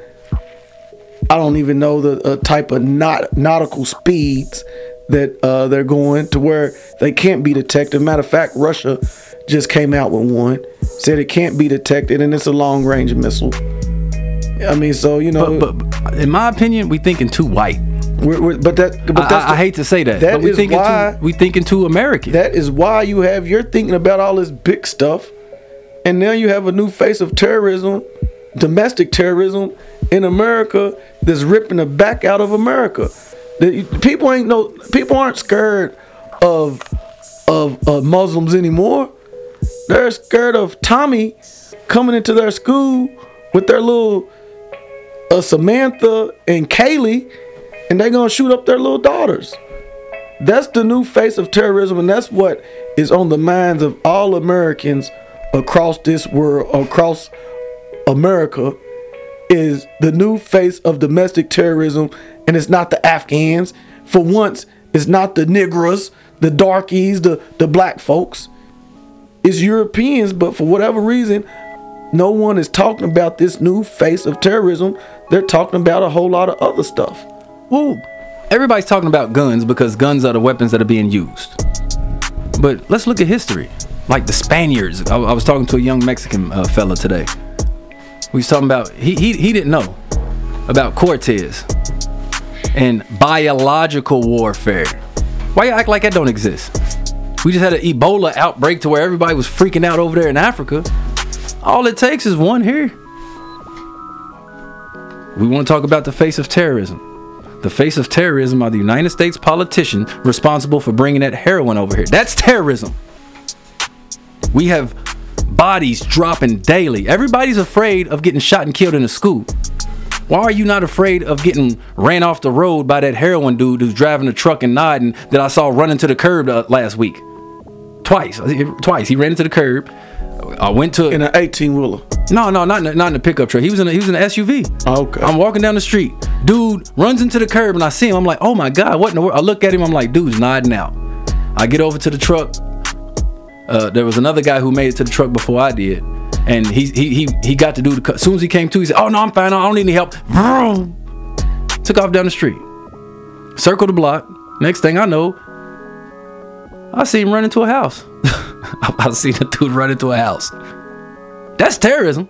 I don't even know the uh, type of naut- nautical speeds that uh, they're going to where they can't be detected. Matter of fact, Russia just came out with one, said it can't be detected, and it's a long-range missile. I mean, so you know, but, but in my opinion, we thinking too white. We're, we're, but that, but that's I, I, the, I hate to say that, that but we is thinking why, too, we thinking too American. That is why you have you're thinking about all this big stuff, and now you have a new face of terrorism, domestic terrorism in America that's ripping the back out of America. The, people ain't no people aren't scared of of uh, Muslims anymore. They're scared of Tommy coming into their school with their little uh, Samantha and Kaylee, and they're gonna shoot up their little daughters. That's the new face of terrorism, and that's what is on the minds of all Americans across this world, across America, is the new face of domestic terrorism. And it's not the Afghans. For once, it's not the Negros, the darkies, the, the black folks. It's Europeans, but for whatever reason, no one is talking about this new face of terrorism. They're talking about a whole lot of other stuff. Well, everybody's talking about guns because guns are the weapons that are being used. But let's look at history. Like the Spaniards. I, I was talking to a young Mexican uh, fella today. We was talking about, he, he, he didn't know about Cortez and biological warfare. Why you act like that don't exist? We just had an Ebola outbreak to where everybody was freaking out over there in Africa. All it takes is one here. We want to talk about the face of terrorism. The face of terrorism are the United States politicians responsible for bringing that heroin over here. That's terrorism. We have bodies dropping daily. Everybody's afraid of getting shot and killed in a school. Why are you not afraid of getting ran off the road by that heroin dude who's driving a truck in Nodden that I saw running to the curb uh, last week? Twice. Twice. He ran into the curb. I went to... In an eighteen-wheeler? No, no, not in, a, not in a pickup truck. He was in a, he was in an S U V. Okay. I'm walking down the street. Dude runs into the curb and I see him. I'm like, oh my God, what in the world? I look at him. I'm like, dude's nodding out. I get over to the truck. Uh, there was another guy who made it to the truck before I did. And he he he he got to do the cut. As soon as he came to, he said, "Oh no, I'm fine. I don't need any help." Vroom. Took off down the street. Circled the block. Next thing I know, I see him run into a house. I see the dude run into a house. That's terrorism.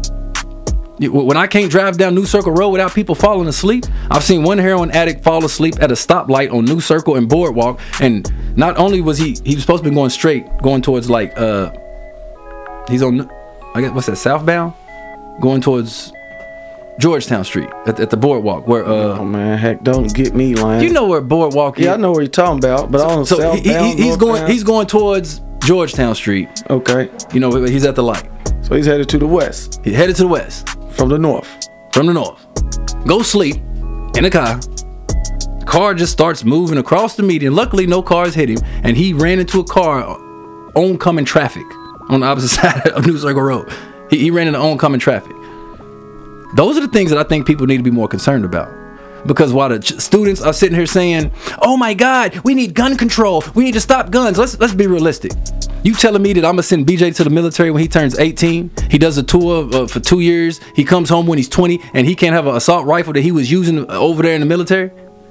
When I can't drive down New Circle Road without people falling asleep, I've seen one heroin addict fall asleep at a stoplight on New Circle and Boardwalk. And not only was he he was supposed to be going straight, going towards like uh, he's on. I guess what's that, southbound? Going towards Georgetown Street at, at the Boardwalk where uh oh man, heck, don't get me lying. You know where Boardwalk is. Yeah, I know where you're talking about, but so, on so southbound, he, he, he's going northbound. he's going towards Georgetown Street. Okay. You know, he's at the light. So he's headed to the west. He's headed to the west. From the north. From the north. Go sleep in a car. Car just starts moving across the median. Luckily no cars hit him and he ran into a car oncoming traffic on the opposite side of New Circle Road. He, he ran into oncoming traffic. Those are the things that I think people need to be more concerned about. Because while the ch- students are sitting here saying, "Oh my God, we need gun control. We need to stop guns." Let's let's be realistic. You telling me that I'm gonna send B J to the military when he turns eighteen? He does a tour uh, for two years. He comes home when he's twenty, and he can't have an assault rifle that he was using over there in the military.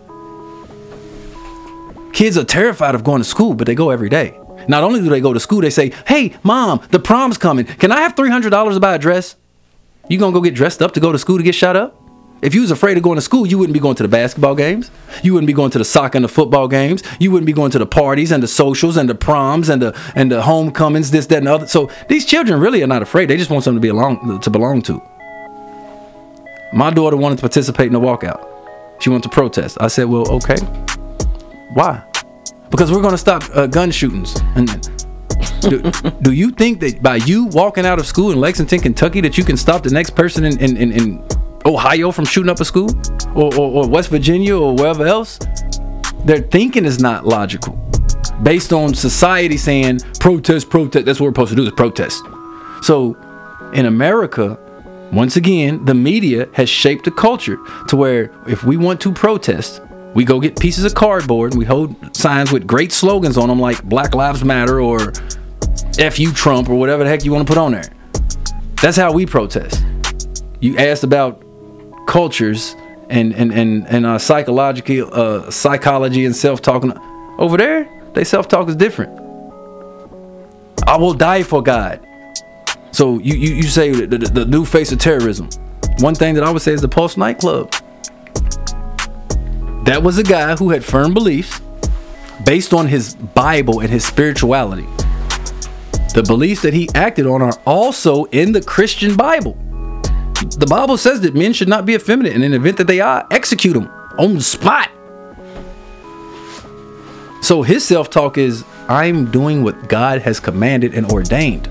Kids are terrified of going to school, but they go every day. Not only do they go to school, they say, "Hey, Mom, the prom's coming. Can I have three hundred dollars to buy a dress?" You gonna go get dressed up to go to school to get shot up? If you was afraid of going to school, you wouldn't be going to the basketball games. You wouldn't be going to the soccer and the football games. You wouldn't be going to the parties and the socials and the proms and the and the homecomings, this, that, and the other. So these children really are not afraid. They just want something to be along to belong to. My daughter wanted to participate in the walkout. She wanted to protest. I said, "Well, okay. Why?" Because we're going to stop uh, gun shootings. And do, do you think that by you walking out of school in Lexington, Kentucky, that you can stop the next person in, in, in, in Ohio from shooting up a school? Or, or, or West Virginia or wherever else? Their thinking is not logical. Based on society saying, protest, protest. That's what we're supposed to do, is protest. So in America, once again, the media has shaped the culture to where if we want to protest, we go get pieces of cardboard and we hold signs with great slogans on them like Black Lives Matter or F you Trump or whatever the heck you want to put on there. That's how we protest. You asked about cultures and and and, and uh, psychological uh, psychology and self-talking. Over there, they self-talk is different. I will die for God. So you you, you say the, the, the new face of terrorism. one thing that I would say is the Pulse nightclub. That was a guy who had firm beliefs based on his Bible and his spirituality. The beliefs that he acted on are also in the Christian Bible. The Bible says that men should not be effeminate, and in the event that they are, execute them on the spot. So his self-talk is, I'm doing what God has commanded and ordained.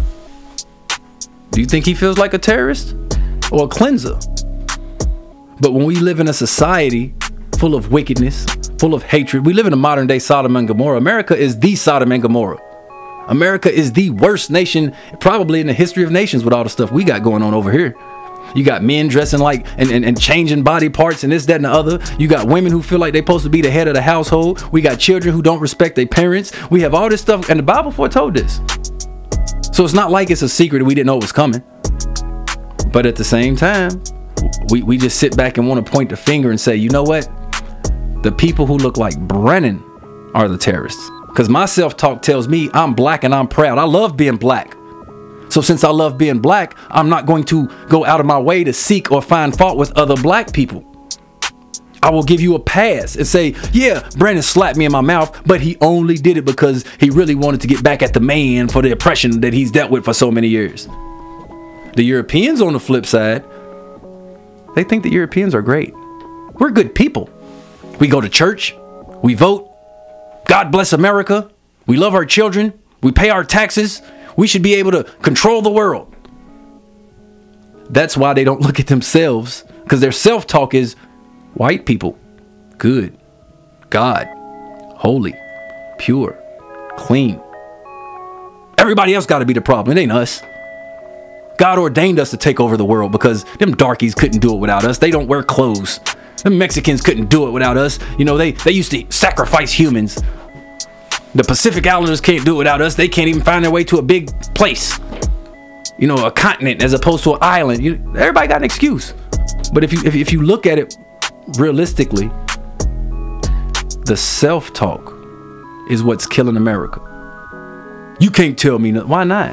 Do you think he feels like a terrorist or a cleanser? But when we live in a society full of wickedness, full of hatred, we live in a modern day Sodom and Gomorrah. America is the Sodom and Gomorrah. America is the worst nation probably in the history of nations with all the stuff we got going on over here. You got men dressing like and, and, and changing body parts and this, that, and the other. You got women who feel like they're supposed to be the head of the household. We got children who don't respect their parents. We have all this stuff, and the Bible foretold this. So it's not like it's a secret that we didn't know it was coming. But at the same time, we, we just sit back and want to point the finger and say, you know what? The people who look like Brennan are the terrorists. Because my self-talk tells me I'm black and I'm proud. I love being black. So since I love being black, I'm not going to go out of my way to seek or find fault with other black people. I will give you a pass and say, yeah, Brandon slapped me in my mouth, but he only did it because he really wanted to get back at the man for the oppression that he's dealt with for so many years. The Europeans, on the flip side, they think that Europeans are great. We're good people. We go to church. We vote. God bless America. We love our children. We pay our taxes. We should be able to control the world. That's why they don't look at themselves, because their self-talk is white people, good, God, holy, pure, clean. Everybody else got to be the problem. It ain't us. God ordained us to take over the world because them darkies couldn't do it without us. They don't wear clothes. Them Mexicans couldn't do it without us. You know, they, they used to sacrifice humans. The Pacific Islanders can't do it without us. They can't even find their way to a big place. You know, a continent as opposed to an island. You, everybody got an excuse. But if you if, if you look at it realistically, the self-talk is what's killing America. You can't tell me nothing. Why not?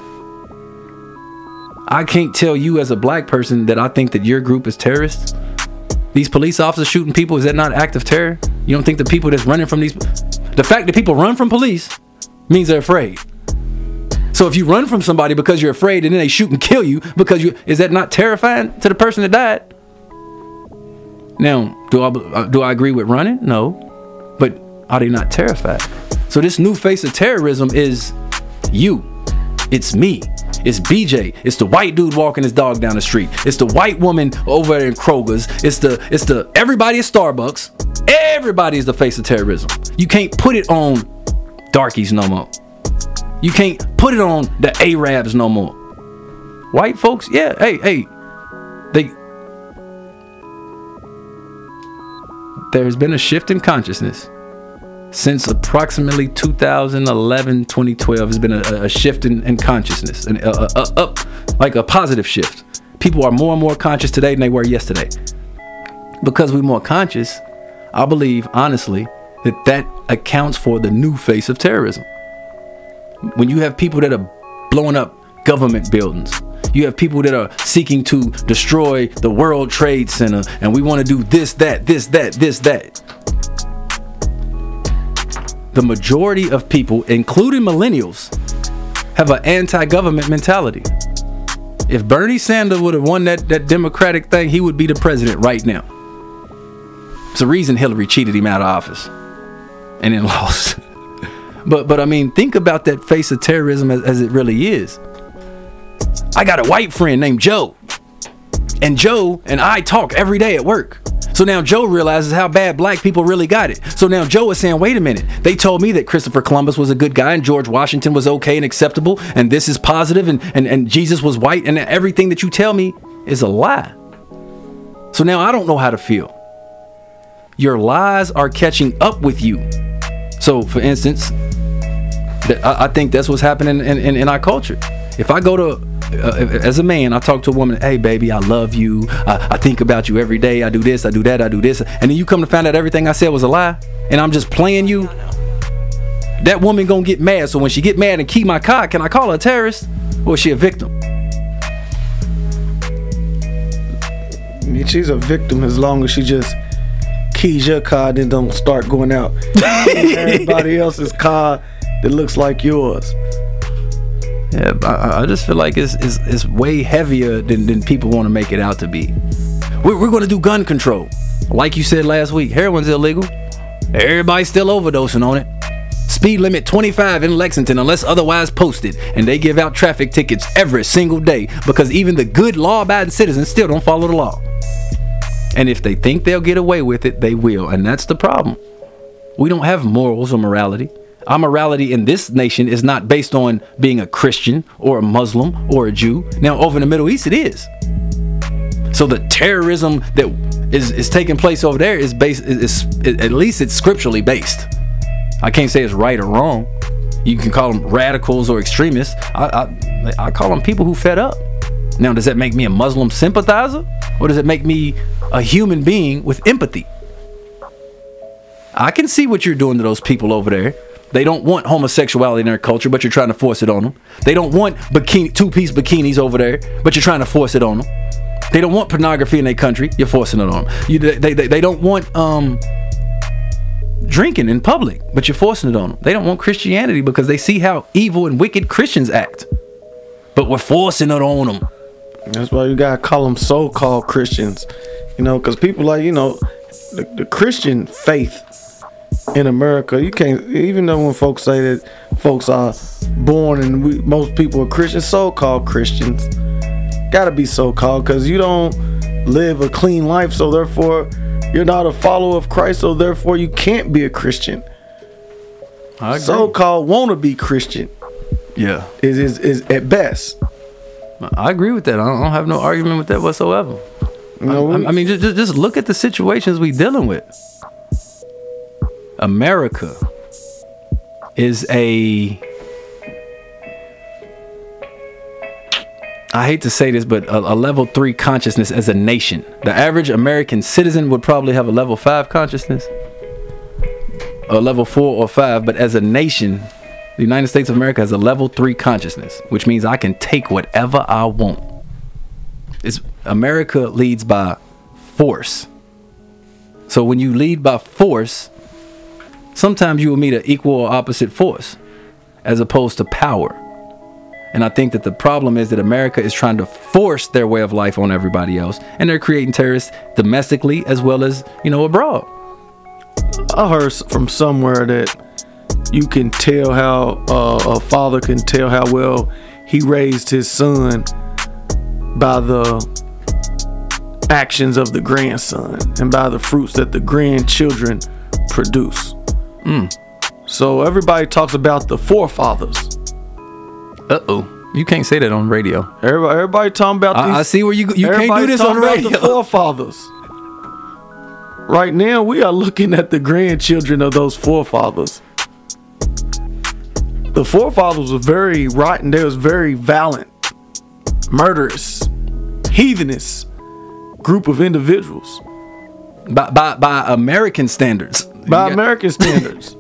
I can't tell you as a black person that I think that your group is terrorists. These police officers shooting people, is that not an act of terror? You don't think the people that's running from these... The fact that people run from police means they're afraid. So if you run from somebody because you're afraid and then they shoot and kill you because you... Is that not terrifying to the person that died? Now, do I, do I agree with running? No. But are they not terrified? So this new face of terrorism is you. It's me. It's B J. It's the white dude walking his dog down the street. It's the white woman over there in Kroger's. It's the it's the everybody at Starbucks. Everybody is the face of terrorism. You can't put it on darkies no more. You can't put it on the Arabs no more. White folks, yeah, hey, hey. They There's been a shift in consciousness. Since approximately two thousand eleven, twenty twelve, has been a, a shift in, in consciousness, and uh, uh, up like a positive shift. People are more and more conscious today than they were yesterday. Because we're more conscious, I believe honestly that that accounts for the new face of terrorism. When you have people that are blowing up government buildings, you have people that are seeking to destroy the World Trade Center, and we want to do this, that, this, that, this, that. The majority of people, including millennials, have an anti-government mentality. If Bernie Sanders would have won that, that Democratic thing, he would be the president right now. It's the reason Hillary cheated him out of office and then lost. But, but I mean, think about that face of terrorism as, as it really is. I got a white friend named Joe. And Joe and I talk every day at work. So now Joe realizes how bad black people really got it. So now Joe is saying, wait a minute. They told me that Christopher Columbus was a good guy and George Washington was okay and acceptable. And this is positive and, and, and Jesus was white. And everything that you tell me is a lie. So now I don't know how to feel. Your lies are catching up with you. So for instance, I, I think that's what's happening in, in, in our culture. If I go to... Uh, as a man, I talk to a woman, hey baby, I love you, I, I think about you every day, I do this, I do that, I do this, and then you come to find out everything I said was a lie, and I'm just playing you. That woman gonna get mad. So when she get mad and keep my car, can I call her a terrorist or is she a victim? mean, she's a victim as long as she just keys your car and then don't start going out everybody else's car that looks like yours. Yeah, I, I just feel like it's, it's, it's way heavier than, than people want to make it out to be. We're, we're going to do gun control. Like you said last week, heroin's illegal. Everybody's still overdosing on it. Speed limit twenty-five in Lexington unless otherwise posted. And they give out traffic tickets every single day because even the good law-abiding citizens still don't follow the law. And if they think they'll get away with it, they will. And that's the problem. We don't have morals or morality. Our morality in this nation is not based on being a Christian or a Muslim or a Jew. Now, over in the Middle East, it is. So the terrorism that is, is taking place over there is based, is, is, at least it's scripturally based. I can't say it's right or wrong. You can call them radicals or extremists. I, I, I call them people who fed up. Now, does that make me a Muslim sympathizer? Or does it make me a human being with empathy? I can see what you're doing to those people over there. They don't want homosexuality in their culture, but you're trying to force it on them. They don't want bikini, two-piece bikinis over there, but you're trying to force it on them. They don't want pornography in their country. You're forcing it on them. You, they, they, they don't want um, drinking in public, but you're forcing it on them. They don't want Christianity because they see how evil and wicked Christians act, but we're forcing it on them. That's why you gotta call them so-called Christians, you know, because people like, you know, the, the Christian faith in America, you can't, even though when folks say that folks are born and we, most people are Christians, so-called Christians, gotta be so-called because you don't live a clean life, so therefore you're not a follower of Christ, so therefore you can't be a Christian. I agree. So-called wannabe Christian, yeah, is, is is at best. I agree with that. I don't have no argument with that whatsoever. You know, I, I mean, just, just look at the situations we dealing with. America is a, I hate to say this, but a, a level three consciousness as a nation. The average American citizen would probably have a level five consciousness, a level four or five, but as a nation, the United States of America has a level three consciousness, which means I can take whatever I want. It's, America leads by force. So when you lead by force, sometimes you will meet an equal or opposite force as opposed to power. And I think that the problem is that America is trying to force their way of life on everybody else, and they're creating terrorists domestically as well as, you know, abroad. I heard from somewhere that you can tell how uh, a father can tell how well he raised his son by the actions of the grandson and by the fruits that the grandchildren produce. Mm. So everybody talks about the forefathers. Uh-oh. You can't say that on radio. Everybody, everybody talking about these. I, I see where you you can't do this on radio. The forefathers. Right now, we are looking at the grandchildren of those forefathers. The forefathers were very rotten. They was very violent, murderous, heathenous group of individuals. By by by American standards. By got- American standards.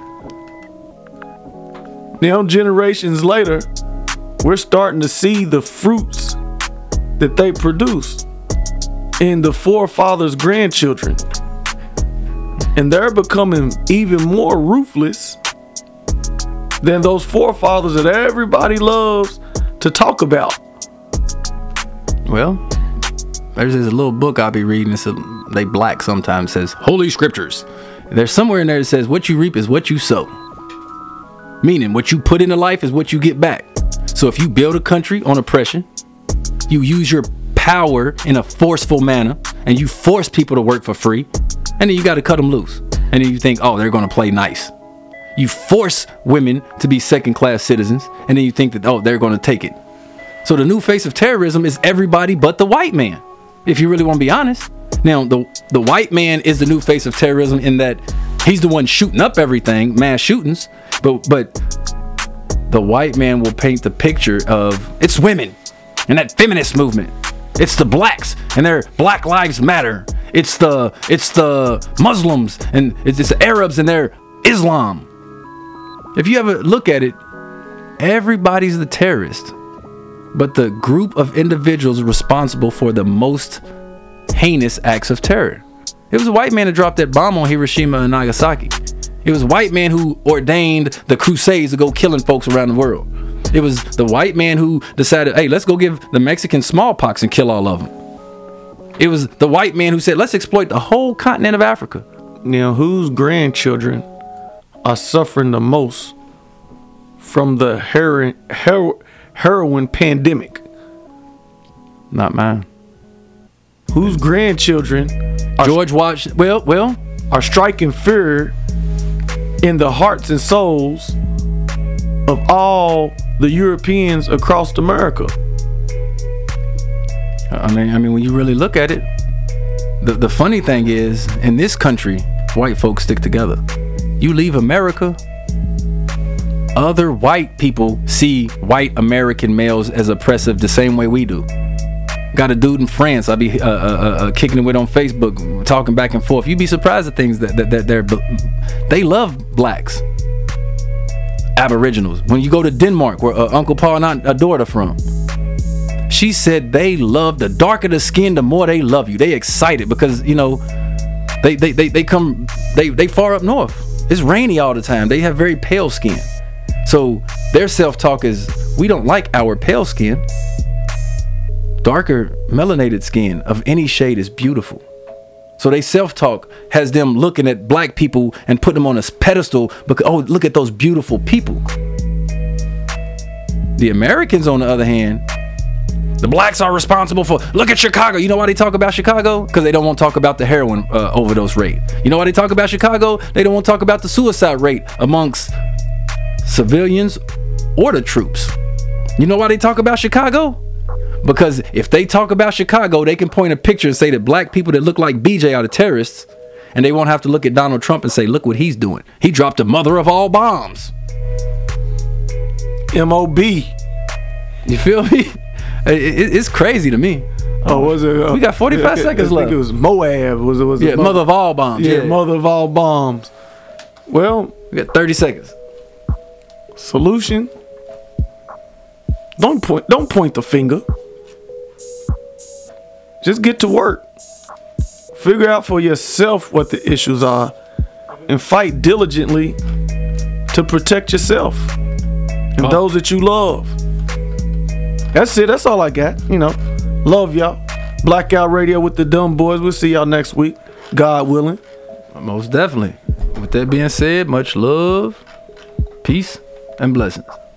Now, generations later, we're starting to see the fruits that they produce in the forefathers' grandchildren. And they're becoming even more ruthless than those forefathers that everybody loves to talk about. Well, there's this little book I'll be reading. It's a, they black sometimes, says Holy Scriptures. There's somewhere in there that says what you reap is what you sow. Meaning what you put into life is what you get back. So if you build a country on oppression, you use your power in a forceful manner, and you force people to work for free, and then you got to cut them loose. And then you think, oh, they're going to play nice. You force women to be second-class citizens, and then you think that, oh, they're going to take it. So the new face of terrorism is everybody but the white man, if you really want to be honest. Now, the the white man is the new face of terrorism in that he's the one shooting up everything, mass shootings, but but the white man will paint the picture of it's women and that feminist movement. It's the blacks and their Black Lives Matter. It's the it's the Muslims and it's, it's the Arabs and their Islam. If you ever look at it, everybody's the terrorist, but the group of individuals responsible for the most heinous acts of terror. It was a white man that dropped that bomb on Hiroshima and Nagasaki. It was a white man who ordained the Crusades to go killing folks around the world. It was the white man who decided, hey, let's go give the Mexicans smallpox and kill all of them. It was the white man who said, let's exploit the whole continent of Africa. Now, whose grandchildren are suffering the most from the heroin, hero, heroin pandemic? Not mine. Whose grandchildren are, George Washington, well, well, are striking fear in the hearts and souls of all the Europeans across America? I mean, I mean, when you really look at it, the, the funny thing is, in this country, white folks stick together. You leave America, other white people see white American males as oppressive the same way we do. Got a dude in France I be uh, uh, uh, kicking it with on Facebook, talking back and forth. You'd be surprised at things that, that, that they're, they love blacks. Aboriginals. When you go to Denmark, where uh, Uncle Paul and Aunt Adora from, she said they love, the darker the skin, the more they love you. They excited because, you know, they they, they, they come, they, they far up north. It's rainy all the time. They have very pale skin. So their self-talk is, we don't like our pale skin. Darker melanated skin of any shade is beautiful. So they self-talk has them looking at black people and put them on a pedestal because, oh, look at those beautiful people. The Americans, on the other hand, the blacks are responsible for, look at Chicago. You know why they talk about Chicago? Because they don't want to talk about the heroin uh, overdose rate. You know why they talk about Chicago? They don't want to talk about the suicide rate amongst civilians or the troops. You know why they talk about Chicago? Because if they talk about Chicago, they can point a picture and say that black people that look like B J are the terrorists, and they won't have to look at Donald Trump and say, look what he's doing. He dropped the mother of all bombs. M O B. You feel me? It, it's crazy to me. Oh, was it? Uh, we got forty-five I, seconds I left. think it was Moab. Was it? Was yeah, it mother of all bombs. Yeah, Yeah, mother of all bombs. Well, we got thirty seconds. Solution. Don't point. Don't point the finger. Just get to work. Figure out for yourself what the issues are, and fight diligently to protect yourself and Oh. those that you love. That's it. That's all I got. You know, love y'all. Blackout Radio with the Dumb Boys. We'll see y'all next week, God willing. Most definitely. With that being said, much love, peace, and blessings.